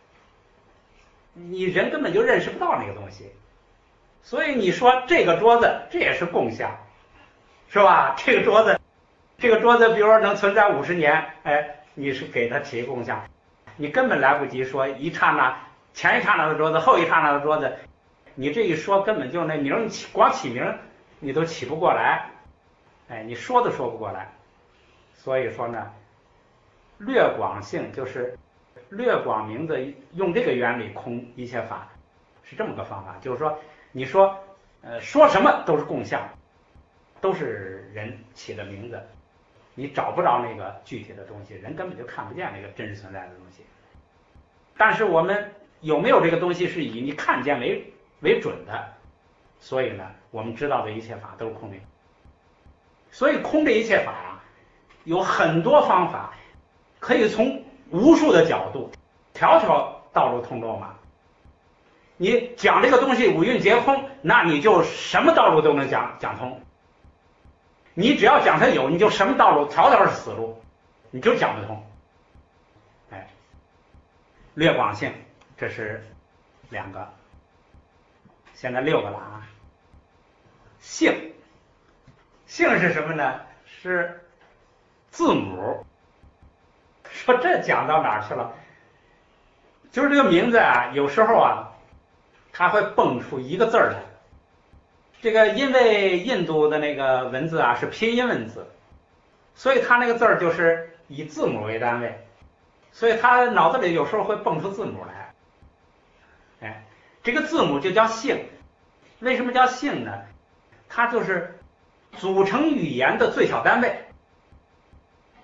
你人根本就认识不到那个东西。所以你说这个桌子，这也是共相，是吧？这个桌子比如说能存在50年，哎，你是给它起共相，你根本来不及说一刹那前一刹那的桌子，后一刹那的桌子，你这一说根本就那名光起名你都起不过来，哎，你说都说不过来。所以说呢，略广性就是略广名字，用这个原理空一切法，是这么个方法。就是说你说说什么都是共相，都是人起的名字，你找不着那个具体的东西，人根本就看不见那个真实存在的东西。但是我们有没有这个东西是以你看见为准的，所以呢我们知道的一切法都是空名。所以空这一切法啊，有很多方法，可以从无数的角度，条条道路通罗马。你讲这个东西五蕴皆空，那你就什么道路都能讲通。你只要讲它有，你就什么道路条条是死路，你就讲不通。哎，略广性，这是2个，现在6个了啊。性是什么呢？是字母。说这讲到哪儿去了？就是这个名字啊，有时候啊，它会蹦出一个字来。这个因为印度的那个文字啊是拼音文字，所以它那个字就是以字母为单位，所以他脑子里有时候会蹦出字母来。哎，这个字母就叫性。为什么叫性呢？它就是组成语言的最小单位。哎，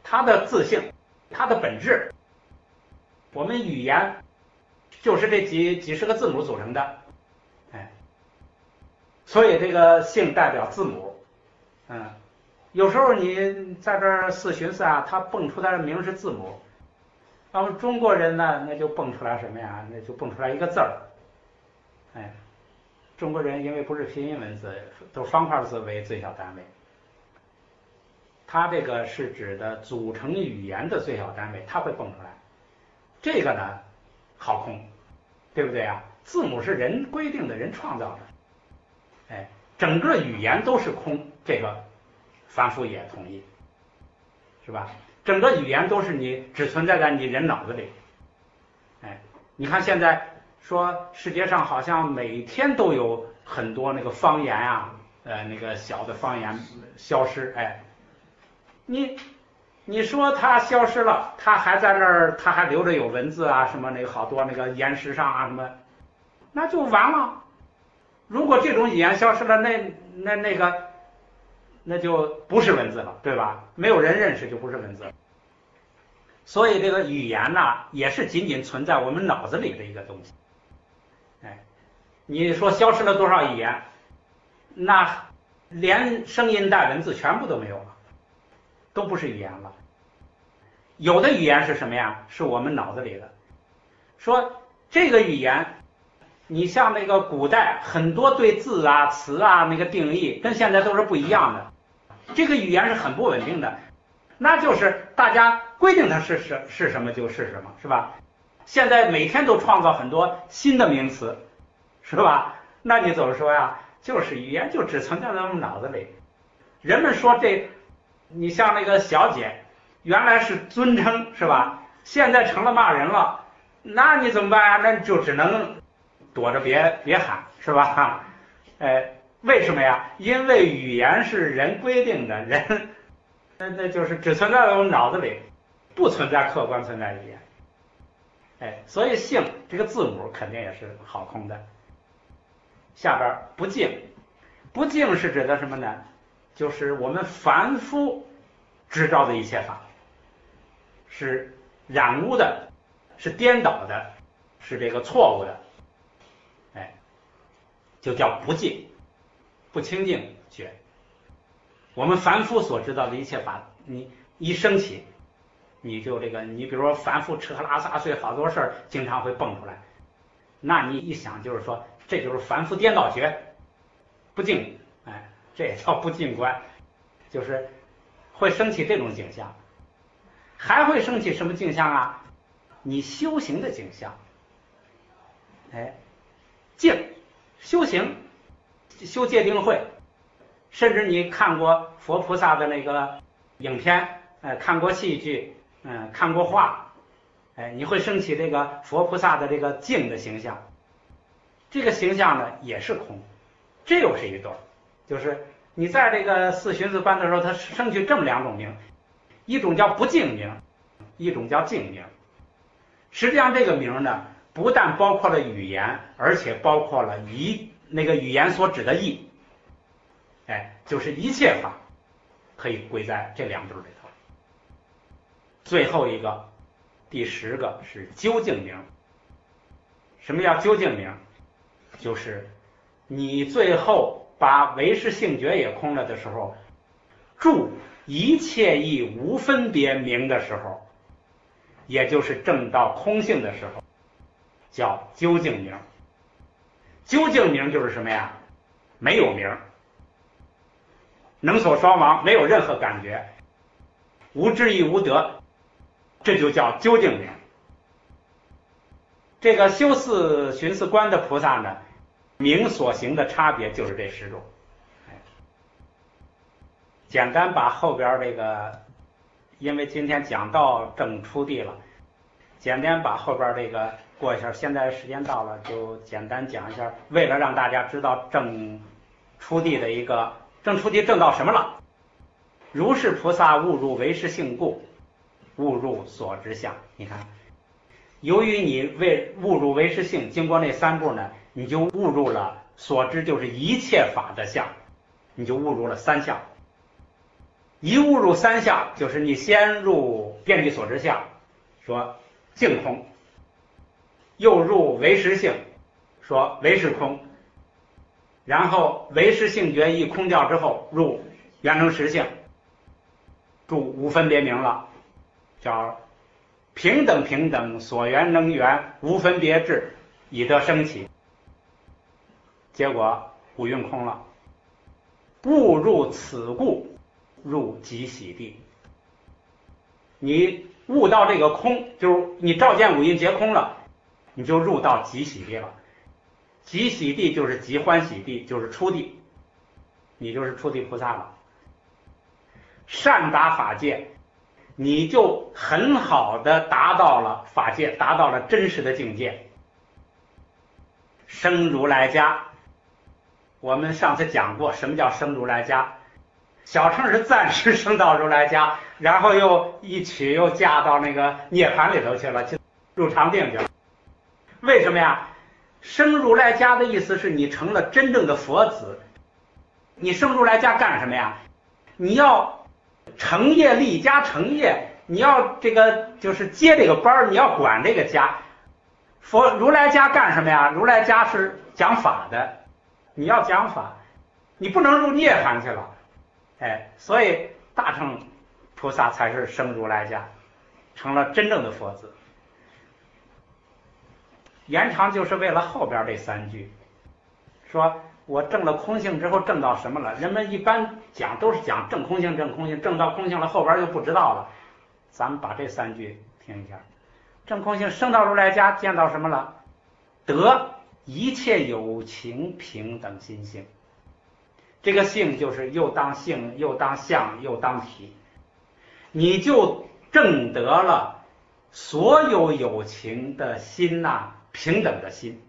它的自性，它的本质。我们语言就是这几十个字母组成的，所以这个姓代表字母。有时候你在这儿思寻思啊，它蹦出来的名是字母。那么中国人呢，那就蹦出来什么呀？那就蹦出来一个字儿。中国人因为不是拼音文字，都方块字为最小单位。它这个是指的组成语言的最小单位，它会蹦出来。这个呢，好空，对不对啊？字母是人规定的，人创造的。整个语言都是空，这个凡夫也同意，是吧？整个语言都是你只存在在你人脑子里。你看现在说世界上好像每天都有很多那个方言啊，那个小的方言消失。你说它消失了，它还在那儿，它还留着有文字啊，什么那个好多那个岩石上啊什么，那就完了。如果这种语言消失了，那就不是文字了，对吧？没有人认识就不是文字了。所以这个语言呢，也是仅仅存在我们脑子里的一个东西。你说消失了多少语言，那连声音带文字全部都没有了，都不是语言了。有的语言是什么呀？是我们脑子里的。说这个语言，你像那个古代很多对字啊、词啊那个定义，跟现在都是不一样的。这个语言是很不稳定的，那就是大家规定它是什么就是什么，是吧？现在每天都创造很多新的名词，是吧？那你怎么说呀？就是语言就只存在在我们脑子里。人们说你像那个小姐，原来是尊称，是吧？现在成了骂人了，那你怎么办呀？那就只能躲着别喊，是吧？为什么呀？因为语言是人规定的，人那就是只存在在我们脑子里，不存在客观存在语言。所以姓这个字母肯定也是好空的。下边不净，不净是指的什么呢？就是我们凡夫执照的一切法，是染污的，是颠倒的，是这个错误的，就叫不净，不清净觉。我们凡夫所知道的一切法，你一升起，你就你比如说凡夫吃喝拉撒睡好多事儿经常会蹦出来，那你一想就是说，这就是凡夫颠倒觉，不净，这也叫不净观，就是会升起这种景象。还会升起什么景象啊？你修行的景象。净修行，修戒定慧，甚至你看过佛菩萨的那个影片，看过戏剧，看过画，你会升起这个佛菩萨的这个净的形象。这个形象呢也是空，这又是一对，就是你在这个四寻思观的时候，它升起这么两种名，一种叫不净名，一种叫净名。实际上这个名呢，不但包括了语言，而且包括了那个语言所指的义，就是一切法可以归在这两对里头。最后一个，第10个是究竟名。什么叫究竟名？就是你最后把唯识性觉也空了的时候，住一切义无分别名的时候，也就是证到空性的时候，叫究竟名。究竟名就是什么呀？没有名，能所双亡，没有任何感觉，无知亦无得，这就叫究竟名。这个修四寻思观的菩萨呢，名所行的差别就是这10种。简单把后边这个，因为今天讲到正初地了，简单把后边这个过一下。现在时间到了，就简单讲一下，为了让大家知道正初地的一个正初地证到什么了。如是菩萨误入唯识性故，误入所知相。你看，由于你误入唯识性，经过那3步呢，你就误入了所知，就是一切法的相，你就误入了3相。 一悟入三相，就是你先入遍计所知相，说净空，又入唯识性，说唯识空，然后唯识性觉一空掉之后入圆成实性，注无分别名了，叫平等平等，所缘能缘，无分别智，以得生起。结果五蕴空了，悟入此故，入即喜地。你悟到这个空，就是你照见五蕴皆空了，你就入到即喜地了。即喜地就是即欢喜地，就是初地，你就是初地菩萨了。善达法界，你就很好的达到了法界，达到了真实的境界。生如来家，我们上次讲过什么叫生如来家。小乘是暂时升到如来家，然后又一曲又嫁到那个涅槃里头去了，去入常定去了。为什么呀？生如来家的意思是你成了真正的佛子。你生如来家干什么呀？你要成业立家成业，你要这个就是接这个班，你要管这个家。如来家干什么呀？如来家是讲法的，你要讲法，你不能入涅槃去了。所以大乘菩萨才是生如来家，成了真正的佛子。延长就是为了后边这三句，说我证了空性之后证到什么了？人们一般讲都是讲证空性，证空性，证到空性了，后边就不知道了。咱们把这三句听一下。证空性升到如来家，见到什么了？得一切有情平等心性。这个性就是又当性又当相又当体，你就证得了所有有情的心平等的心。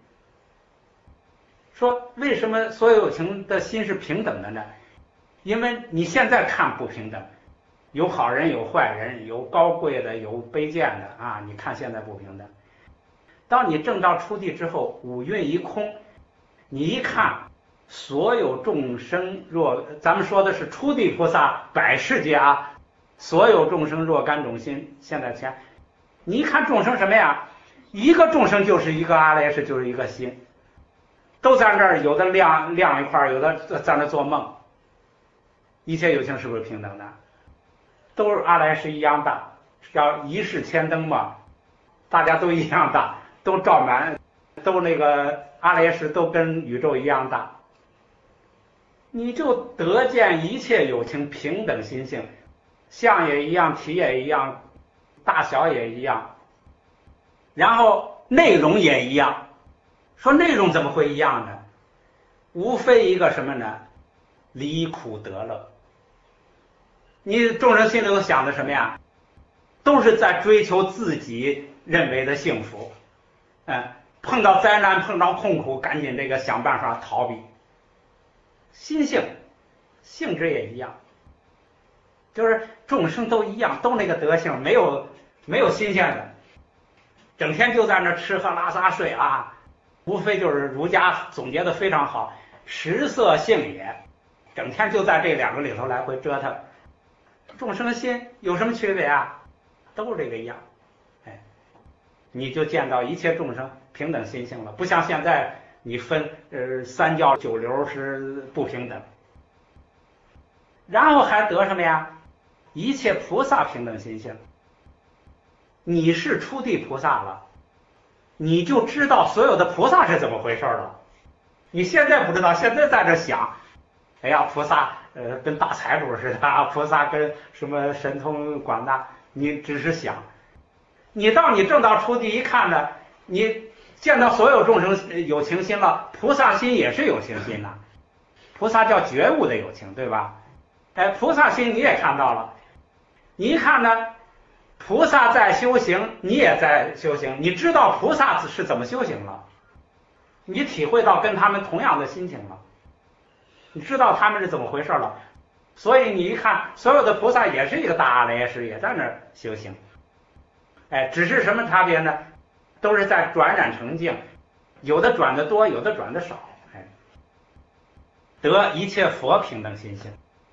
说为什么所有有情的心是平等的呢？因为你现在看不平等，有好人有坏人，有高贵的有卑贱的啊，你看现在不平等。当你证到初地之后，五蕴一空，你一看所有众生若，咱们说的是初地菩萨百世界啊，所有众生若干种心现在前，你一看众生什么呀？一个众生就是一个阿赖耶识，就是一个心，都在那儿，有的亮一块，有的在那做梦。一切有情是不是平等的？都是阿赖耶识一样大，叫一世千灯嘛，大家都一样大，都照满，都那个阿赖耶识都跟宇宙一样大。你就得见一切有情平等心性，相也一样，体也一样，大小也一样，然后内容也一样。说内容怎么会一样呢？无非一个什么呢？离苦得乐。你众生心里头想的什么呀？都是在追求自己认为的幸福。碰到灾难碰到痛苦，赶紧这个想办法逃避。心性性质也一样，就是众生都一样，都那个德性，没有新鲜的，整天就在那吃喝拉撒睡啊，无非就是儒家总结的非常好，食色性也，整天就在这两个里头来回折腾。众生心有什么区别啊？都是这个一样。你就见到一切众生平等心性了，不像现在你分三教九流是不平等。然后还得什么呀？一切菩萨平等心性。你是初地菩萨了，你就知道所有的菩萨是怎么回事了。你现在不知道，现在在这想，哎呀，菩萨跟大财主似的，菩萨跟什么神通广大，你只是想。你证到初地一看呢，你见到所有众生有情心了，菩萨心也是有情心的，菩萨叫觉悟的有情，对吧？菩萨心你也看到了，你一看呢，菩萨在修行，你也在修行，你知道菩萨是怎么修行了，你体会到跟他们同样的心情了，你知道他们是怎么回事了，所以你一看所有的菩萨也是一个大阿赖耶识，也在那儿修行。只是什么差别呢？都是在转染成净，有的转的多，有的转的少。得一切佛平等心性，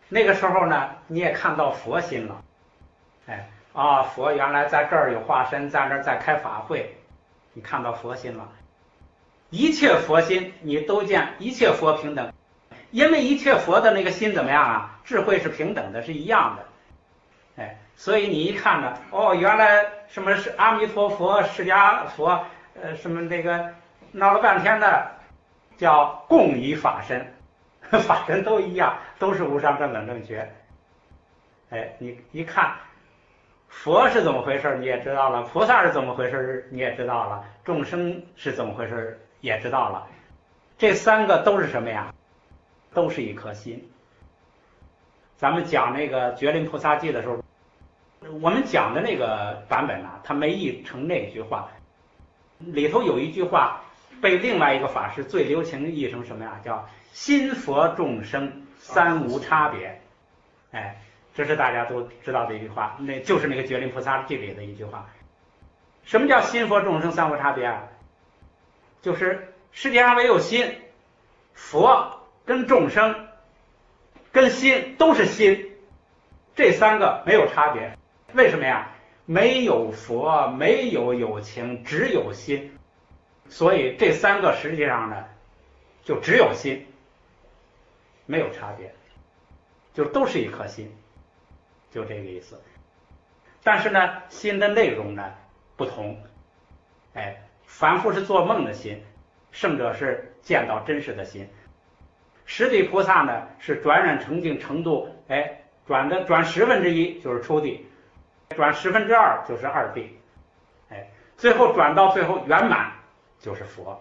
那个时候呢，你也看到佛心了，哎佛原来在这儿有化身，在那儿在开法会，你看到佛心了。一切佛心你都见，一切佛平等，因为一切佛的那个心怎么样啊？智慧是平等的，是一样的，哎，所以你一看呢，原来什么是阿弥陀佛、释迦佛，什么那个闹了半天的叫共一法身，法身都一样，都是无上正等正觉。哎，你一看佛是怎么回事你也知道了，菩萨是怎么回事你也知道了，众生是怎么回事也知道了。这三个都是什么呀？都是一颗心。咱们讲那个觉林菩萨记的时候，我们讲的那个版本呢，它没译成那句话，里头有一句话被另外一个法师最留情译成什么呀？叫心佛众生三无差别。哎，这是大家都知道的一句话，那就是那个觉林菩萨记里的一句话。什么叫心佛众生三无差别啊？就是世界上唯有心，佛跟众生跟心都是心，这三个没有差别。为什么呀？没有佛，没有有情，只有心，所以这三个实际上呢就只有心，没有差别，就都是一颗心，就这个意思。但是呢心的内容呢不同，哎，凡夫是做梦的心，圣者是见到真实的心。十地菩萨呢是转染成净程度，哎，转1/10就是初地，转2/10就是二地，哎，最后转到最后圆满就是佛。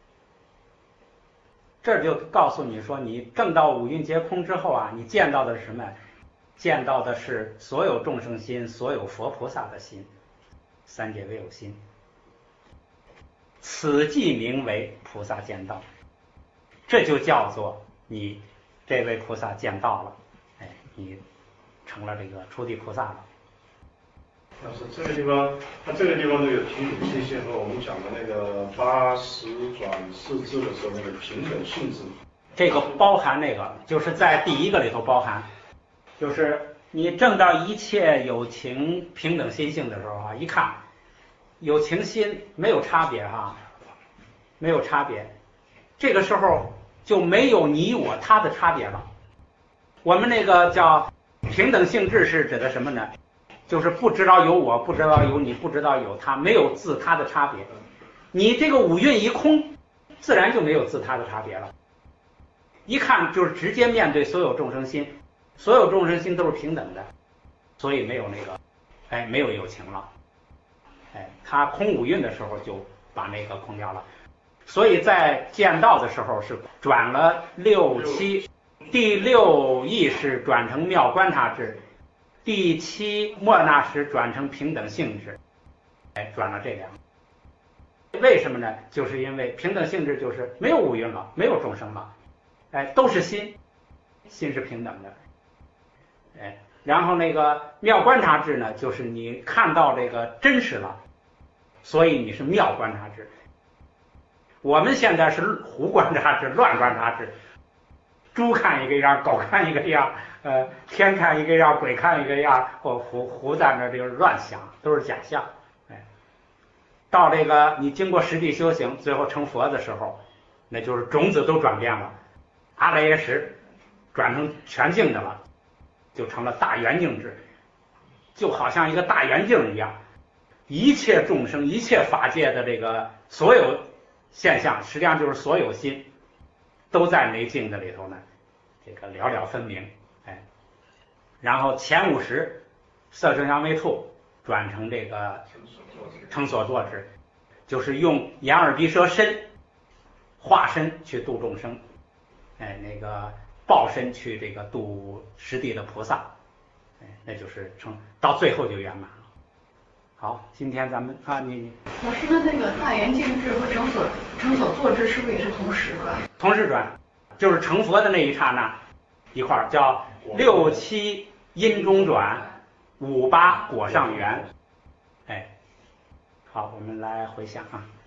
这就告诉你说，你证到五蕴皆空之后啊，你见到的是什么？见到的是所有众生心，所有佛菩萨的心，三界唯有心。此即名为菩萨见道，这就叫做你这位菩萨见道了，哎，你成了这个初地菩萨了。 但是这个地方，它这个地方都有平等性性和我们讲的那个80转4智的时候那个平等性质。 这个包含那个，就是在第一个里头包含，就是你证到一切有情平等心性的时候啊，一看有情心没有差别啊，没有差别，这个时候就没有你我他的差别了。我们那个叫平等性质是指的什么呢？就是不知道有我，不知道有你，不知道有他，没有自他的差别。你这个五蕴一空，自然就没有自他的差别了。一看就是直接面对所有众生心，所有众生心都是平等的，所以没有那个，哎，没有有情了。哎，他空五蕴的时候就把那个空掉了。所以在见道的时候是转了6、7，第6意识转成妙观察智，第7莫那识转成平等性质，哎，转了这两个。为什么呢？就是因为平等性质就是没有五蕴了，没有众生了，哎，都是心，心是平等的，哎，然后那个妙观察智呢，就是你看到这个真实了，所以你是妙观察智。我们现在是胡观察智、乱观察智，猪看一个样，狗看一个样，天看一个样，鬼看一个样，或胡在那就是乱想，都是假象。哎，到这个你经过实地修行，最后成佛的时候，那就是种子都转变了，阿赖耶识转成全净的了，就成了大圆净智，就好像一个大圆镜一样，一切众生、一切法界的这个所有现象，实际上就是所有心都在那镜子里头呢，这个了了分明。哎，然后前50色声香味触转成这个成所作之，就是用眼耳鼻舌身化身去度众生，哎，那个报身去这个度实地的菩萨，哎，那就是成到最后就圆满了。好，今天咱们你老师，那个大圆净智和成所作智是不是也是同时转？ 同时转，就是成佛的那一刹那一块儿叫6、7因中转，5、8果上圆。哎，好，我们来回想啊。